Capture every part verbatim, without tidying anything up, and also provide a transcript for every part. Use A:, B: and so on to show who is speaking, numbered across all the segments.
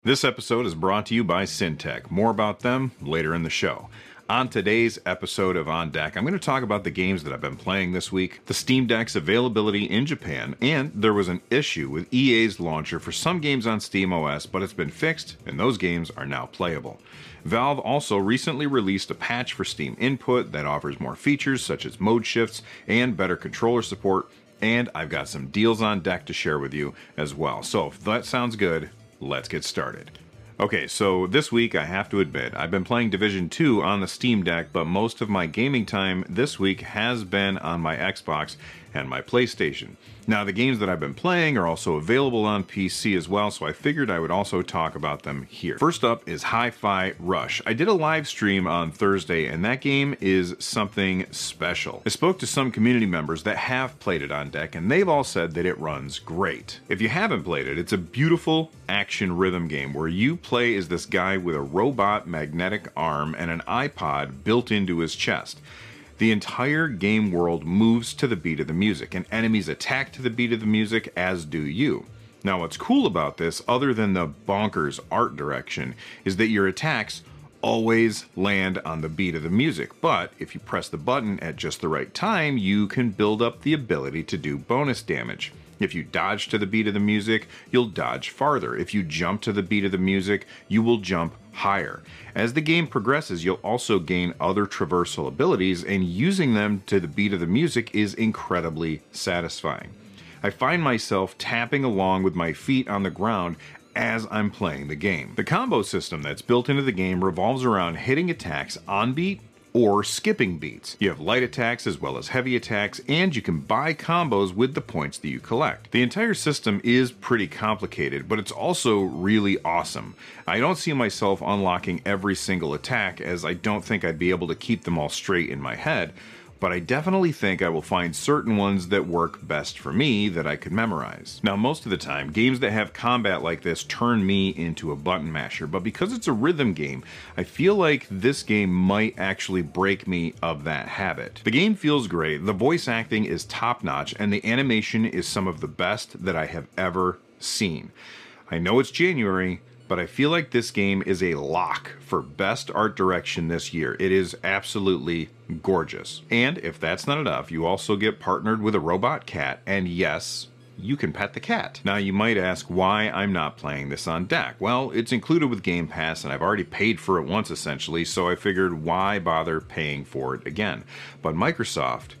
A: This episode is brought to you by Syntec. More about them later in the show. On today's episode of On Deck, I'm going to talk about the games that I've been playing this week, the Steam Deck's availability in Japan, and there was an issue with E A's launcher for some games on SteamOS, but it's been fixed, and those games are now playable. Valve also recently released a patch for Steam Input that offers more features such as mode shifts and better controller support, and I've got some deals on deck to share with you as well. So if that sounds good, let's get started. Okay, so this week I have to admit, I've been playing Division two on the Steam Deck, but most of my gaming time this week has been on my Xbox and my PlayStation. Now, the games that I've been playing are also available on P C as well, so I figured I would also talk about them here. First up is Hi-Fi Rush. I did a live stream on Thursday, and that game is something special. I spoke to some community members that have played it on deck, and they've all said that it runs great. If you haven't played it, it's a beautiful action rhythm game where you play as this guy with a robot magnetic arm and an iPod built into his chest. The entire game world moves to the beat of the music, and enemies attack to the beat of the music, as do you. Now, what's cool about this, other than the bonkers art direction, is that your attacks always land on the beat of the music, but if you press the button at just the right time, you can build up the ability to do bonus damage. If you dodge to the beat of the music, you'll dodge farther. If you jump to the beat of the music, you will jump higher. As the game progresses, you'll also gain other traversal abilities, and using them to the beat of the music is incredibly satisfying. I find myself tapping along with my feet on the ground as I'm playing the game. The combo system that's built into the game revolves around hitting attacks on beat or skipping beats. You have light attacks as well as heavy attacks, and you can buy combos with the points that you collect. The entire system is pretty complicated, but it's also really awesome. I don't see myself unlocking every single attack, as I don't think I'd be able to keep them all straight in my head, but I definitely think I will find certain ones that work best for me that I could memorize. Now, most of the time, games that have combat like this turn me into a button masher, but because it's a rhythm game, I feel like this game might actually break me of that habit. The game feels great, the voice acting is top-notch, and the animation is some of the best that I have ever seen. I know it's January, but I feel like this game is a lock for best art direction this year. It is absolutely gorgeous. And if that's not enough, you also get partnered with a robot cat, and yes, you can pet the cat. Now, you might ask why I'm not playing this on deck. Well, it's included with Game Pass, and I've already paid for it once essentially, so I figured why bother paying for it again? But Microsoft,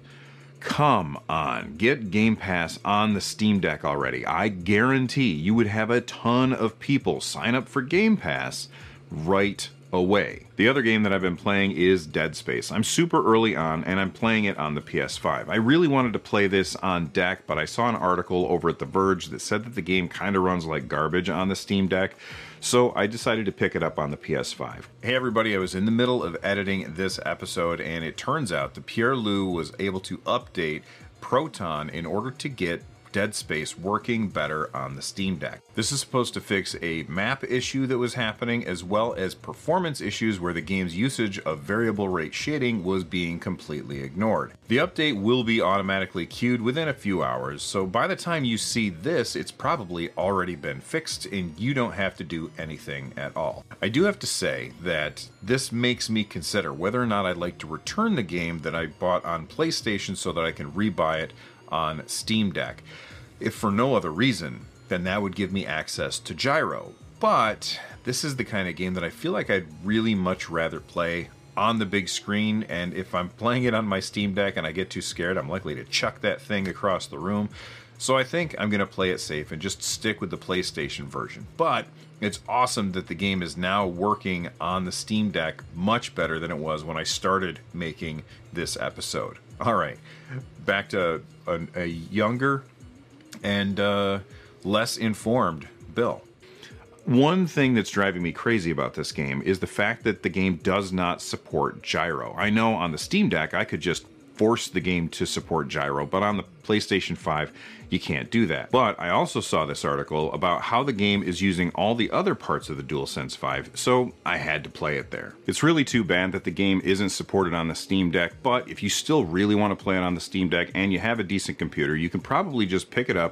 A: come on, get Game Pass on the Steam Deck already. I guarantee you would have a ton of people sign up for Game Pass right away. The other game that I've been playing is Dead Space. I'm super early on, and I'm playing it on the P S five. I really wanted to play this on deck, but I saw an article over at The Verge that said that the game kind of runs like garbage on the Steam Deck, so I decided to pick it up on the P S five. Hey everybody, I was in the middle of editing this episode, and it turns out that Pierre Lou was able to update Proton in order to get Dead Space working better on the Steam Deck. This is supposed to fix a map issue that was happening, as well as performance issues where the game's usage of variable rate shading was being completely ignored. The update will be automatically queued within a few hours, so by the time you see this, it's probably already been fixed and you don't have to do anything at all. I do have to say that this makes me consider whether or not I'd like to return the game that I bought on PlayStation so that I can rebuy it on Steam Deck. If for no other reason, then that would give me access to Gyro. But this is the kind of game that I feel like I'd really much rather play on the big screen, and if I'm playing it on my Steam Deck and I get too scared, I'm likely to chuck that thing across the room. So I think I'm going to play it safe and just stick with the PlayStation version. But it's awesome that the game is now working on the Steam Deck much better than it was when I started making this episode. All right, back to a, a younger and uh, less informed Bill. One thing that's driving me crazy about this game is the fact that the game does not support gyro. I know on the Steam Deck I could just force the game to support gyro, but on the PlayStation five you can't do that. But I also saw this article about how the game is using all the other parts of the DualSense five, so I had to play it there. It's really too bad that the game isn't supported on the Steam Deck, but if you still really want to play it on the Steam Deck and you have a decent computer, you can probably just pick it up,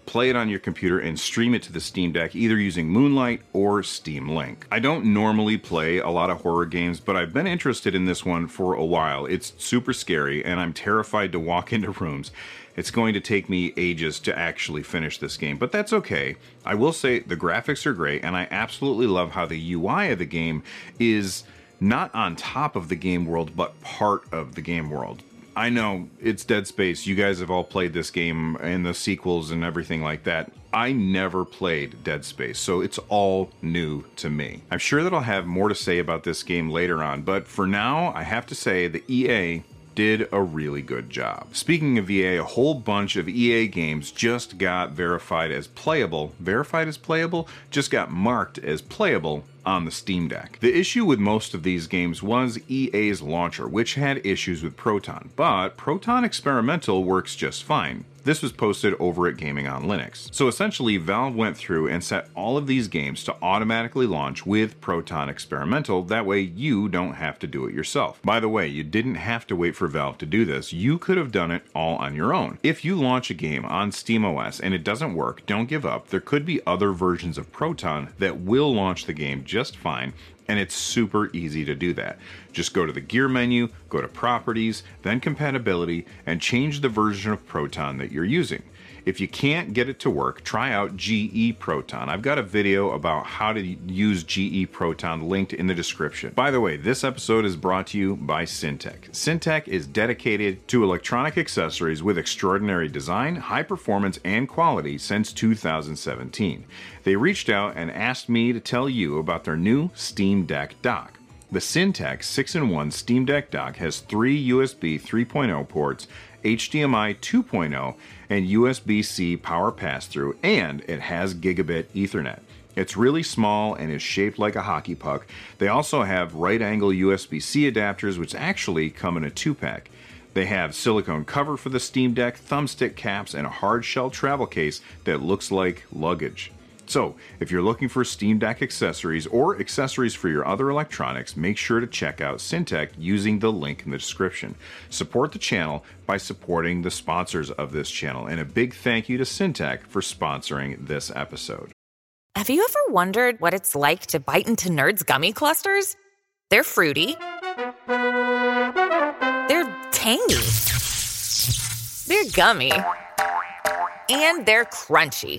A: play it on your computer, and stream it to the Steam Deck either using Moonlight or Steam Link. I don't normally play a lot of horror games, but I've been interested in this one for a while. It's super scary, and I'm terrified to walk into rooms. It's going to take me ages to actually finish this game, but that's okay. I will say the graphics are great, and I absolutely love how the U I of the game is not on top of the game world, but part of the game world. I know, it's Dead Space. You guys have all played this game and the sequels and everything like that. I never played Dead Space, so it's all new to me. I'm sure that I'll have more to say about this game later on, but for now, I have to say the E A did a really good job. Speaking of E A, a whole bunch of E A games just got verified as playable. Verified as playable? Just got marked as playable on the Steam Deck. The issue with most of these games was E A's launcher, which had issues with Proton, but Proton Experimental works just fine. This was posted over at Gaming on Linux. So essentially, Valve went through and set all of these games to automatically launch with Proton Experimental. That way you don't have to do it yourself. By the way, you didn't have to wait for Valve to do this. You could have done it all on your own. If you launch a game on SteamOS and it doesn't work, don't give up. There could be other versions of Proton that will launch the game just fine, and it's super easy to do that. Just go to the gear menu, go to properties, then compatibility, and change the version of Proton that you're using. If you can't get it to work, try out G E Proton. I've got a video about how to use G E Proton linked in the description. By the way, this episode is brought to you by Syntec. Syntec is dedicated to electronic accessories with extraordinary design, high performance, and quality since two thousand seventeen. They reached out and asked me to tell you about their new Steam Deck dock. The Syntec six in one Steam Deck dock has three U S B three point oh ports, H D M I two point oh, and U S B C power pass-through, and it has gigabit Ethernet. It's really small and is shaped like a hockey puck. They also have right-angle U S B C adapters, which actually come in a two-pack. They have silicone cover for the Steam Deck, thumbstick caps, and a hard-shell travel case that looks like luggage. So, if you're looking for Steam Deck accessories or accessories for your other electronics, make sure to check out Syntec using the link in the description. Support the channel by supporting the sponsors of this channel, and a big thank you to Syntec for sponsoring this episode.
B: Have you ever wondered what it's like to bite into Nerds gummy clusters? They're fruity. They're tangy. They're gummy. And they're crunchy.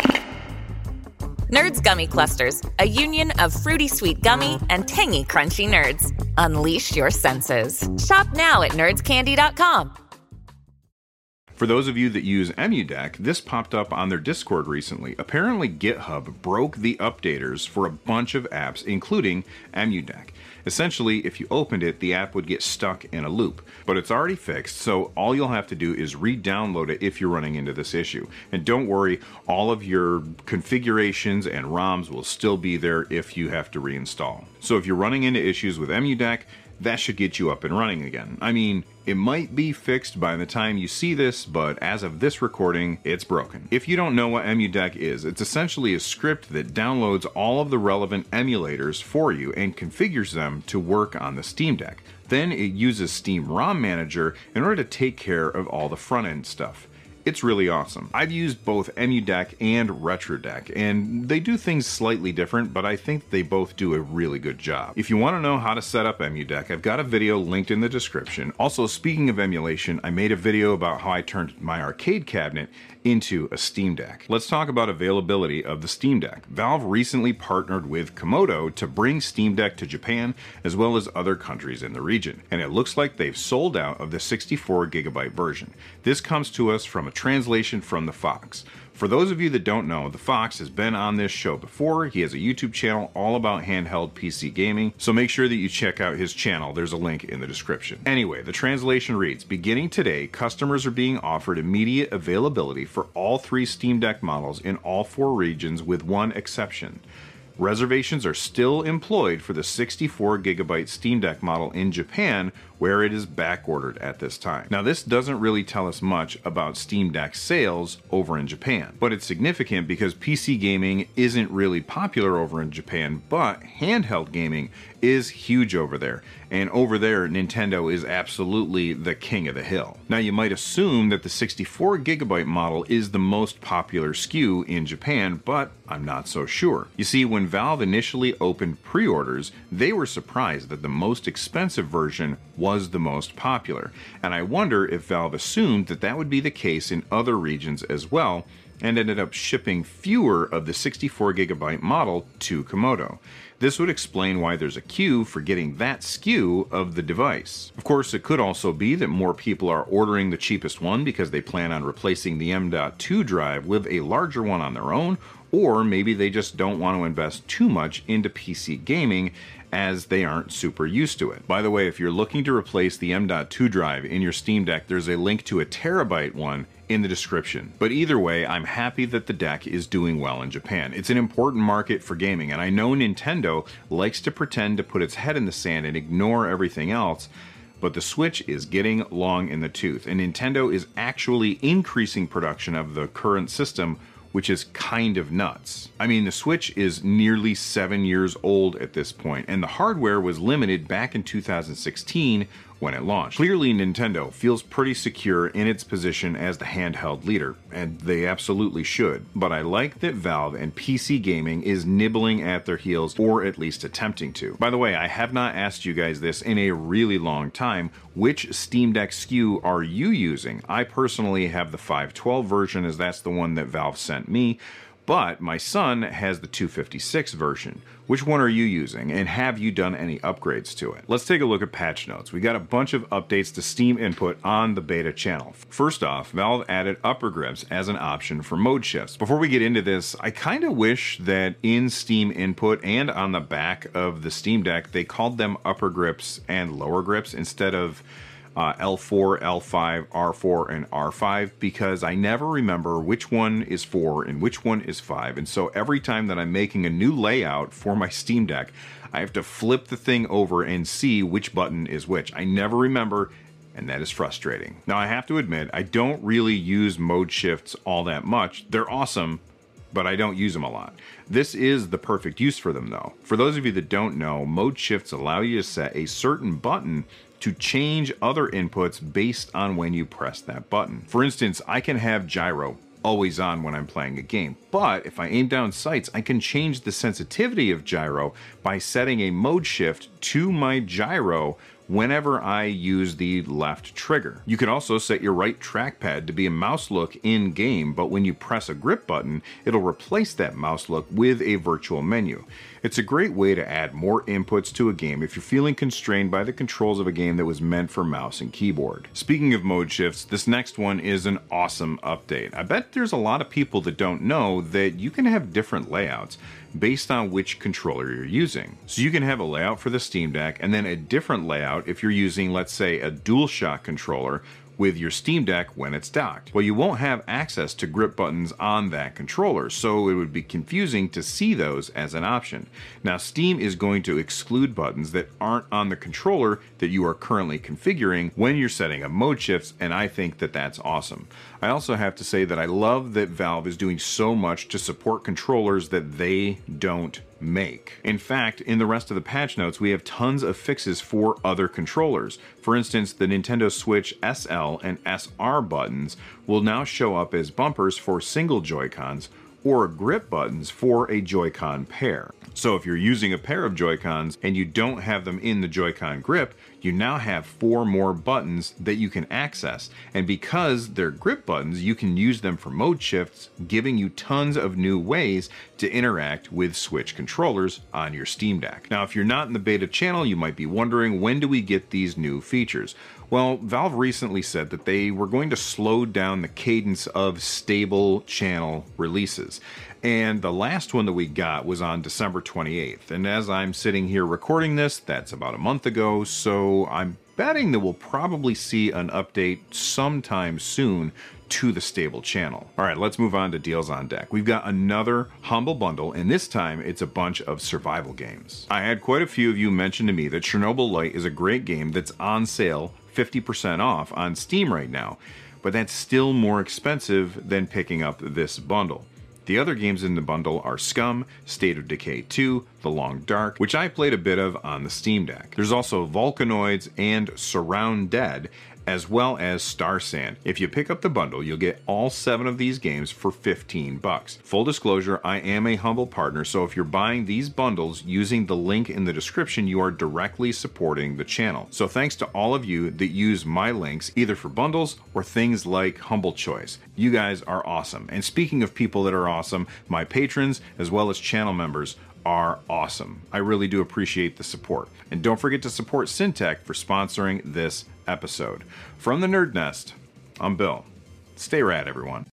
B: Nerds Gummy Clusters, a union of fruity sweet gummy and tangy crunchy nerds. Unleash your senses. Shop now at nerds candy dot com.
A: For those of you that use EmuDeck, this popped up on their Discord recently. Apparently GitHub broke the updaters for a bunch of apps, including EmuDeck. Essentially, if you opened it, the app would get stuck in a loop. But it's already fixed, so all you'll have to do is re-download it if you're running into this issue. And don't worry, all of your configurations and ROMs will still be there if you have to reinstall. So if you're running into issues with EmuDeck, that should get you up and running again. I mean, it might be fixed by the time you see this, but as of this recording, it's broken. If you don't know what EmuDeck is, it's essentially a script that downloads all of the relevant emulators for you and configures them to work on the Steam Deck. Then it uses Steam ROM Manager in order to take care of all the front-end stuff. It's really awesome. I've used both EmuDeck and RetroDeck, and they do things slightly different, but I think they both do a really good job. If you want to know how to set up EmuDeck, I've got a video linked in the description. Also, speaking of emulation, I made a video about how I turned my arcade cabinet into a Steam Deck. Let's talk about availability of the Steam Deck. Valve recently partnered with Komodo to bring Steam Deck to Japan as well as other countries in the region, and it looks like they've sold out of the sixty-four gigabyte version. This comes to us from a translation from the Fox. For those of you that don't know, the Fox has been on this show before. He has a YouTube channel all about handheld P C gaming, so make sure that you check out his channel. There's a link in the description. Anyway, the translation reads, beginning today, customers are being offered immediate availability for all three Steam Deck models in all four regions with one exception. Reservations are still employed for the sixty-four gigabyte Steam Deck model in Japan, where it is back-ordered at this time. Now, this doesn't really tell us much about Steam Deck sales over in Japan, but it's significant because P C gaming isn't really popular over in Japan, but handheld gaming is huge over there, and over there, Nintendo is absolutely the king of the hill. Now, you might assume that the sixty-four gigabyte model is the most popular S K U in Japan, but I'm not so sure. You see, when Valve initially opened pre-orders, they were surprised that the most expensive version was the most popular, and I wonder if Valve assumed that that would be the case in other regions as well, and ended up shipping fewer of the sixty-four gigabyte model to Komodo. This would explain why there's a queue for getting that S K U of the device. Of course, it could also be that more people are ordering the cheapest one because they plan on replacing the M dot two drive with a larger one on their own, or maybe they just don't want to invest too much into P C gaming as they aren't super used to it. By the way, if you're looking to replace the M dot two drive in your Steam Deck, there's a link to a terabyte one in the description. But either way, I'm happy that the deck is doing well in Japan. It's an important market for gaming, and I know Nintendo likes to pretend to put its head in the sand and ignore everything else, but the Switch is getting long in the tooth, and Nintendo is actually increasing production of the current system, which is kind of nuts. I mean, the Switch is nearly seven years old at this point, and the hardware was limited back in two thousand sixteen when it launched. Clearly, Nintendo feels pretty secure in its position as the handheld leader, and they absolutely should. But I like that Valve and P C gaming is nibbling at their heels, or at least attempting to. By the way, I have not asked you guys this in a really long time. Which Steam Deck S K U are you using? I personally have the five twelve version, as that's the one that Valve sent me, but my son has the two fifty-six version. Which one are you using, and have you done any upgrades to it? Let's take a look at patch notes. We got a bunch of updates to Steam Input on the beta channel. First off, Valve added upper grips as an option for mode shifts. Before we get into this, I kind of wish that in Steam Input and on the back of the Steam Deck, they called them upper grips and lower grips instead of Uh, L four, L five, R four, and R five, because I never remember which one is four and which one is five, and so every time that I'm making a new layout for my Steam Deck, I have to flip the thing over and see which button is which. I never remember, and that is frustrating. Now, I have to admit, I don't really use mode shifts all that much. They're awesome, but I don't use them a lot. This is the perfect use for them, though. For those of you that don't know, mode shifts allow you to set a certain button to change other inputs based on when you press that button. For instance, I can have gyro always on when I'm playing a game, but if I aim down sights, I can change the sensitivity of gyro by setting a mode shift to my gyro whenever I use the left trigger. You can also set your right trackpad to be a mouse look in game, but when you press a grip button, it'll replace that mouse look with a virtual menu. It's a great way to add more inputs to a game if you're feeling constrained by the controls of a game that was meant for mouse and keyboard. Speaking of mode shifts, this next one is an awesome update. I bet there's a lot of people that don't know that you can have different layouts based on which controller you're using. So you can have a layout for the Steam Deck and then a different layout if you're using, let's say, a DualShock controller with your Steam Deck when it's docked. Well, you won't have access to grip buttons on that controller, so it would be confusing to see those as an option. Now, Steam is going to exclude buttons that aren't on the controller that you are currently configuring when you're setting up mode shifts, and I think that that's awesome. I also have to say that I love that Valve is doing so much to support controllers that they don't make. In fact, in the rest of the patch notes, we have tons of fixes for other controllers. For instance, the Nintendo Switch S L and S R buttons will now show up as bumpers for single Joy-Cons or grip buttons for a Joy-Con pair. So if you're using a pair of Joy-Cons and you don't have them in the Joy-Con grip, you now have four more buttons that you can access. And because they're grip buttons, you can use them for mode shifts, giving you tons of new ways to interact with Switch controllers on your Steam Deck. Now, if you're not in the beta channel, you might be wondering, when do we get these new features? Well, Valve recently said that they were going to slow down the cadence of stable channel releases. And the last one that we got was on December twenty-eighth. And as I'm sitting here recording this, that's about a month ago, so I'm betting that we'll probably see an update sometime soon to the stable channel. All right, let's move on to deals on deck. We've got another Humble Bundle, and this time it's a bunch of survival games. I had quite a few of you mention to me that Chernobyl Light is a great game that's on sale fifty percent off on Steam right now, but that's still more expensive than picking up this bundle. The other games in the bundle are Scum, State of Decay two, The Long Dark, which I played a bit of on the Steam Deck. There's also Volcanoids and Surround Dead, as well as Star Sand. If you pick up the bundle, you'll get all seven of these games for fifteen bucks. Full disclosure, I am a Humble partner, so if you're buying these bundles using the link in the description, you are directly supporting the channel. So thanks to all of you that use my links, either for bundles or things like Humble Choice. You guys are awesome. And speaking of people that are awesome, my patrons, as well as channel members, are awesome. I really do appreciate the support. And don't forget to support Syntech for sponsoring this episode. From the Nerd Nest, I'm Bill. Stay rad, everyone.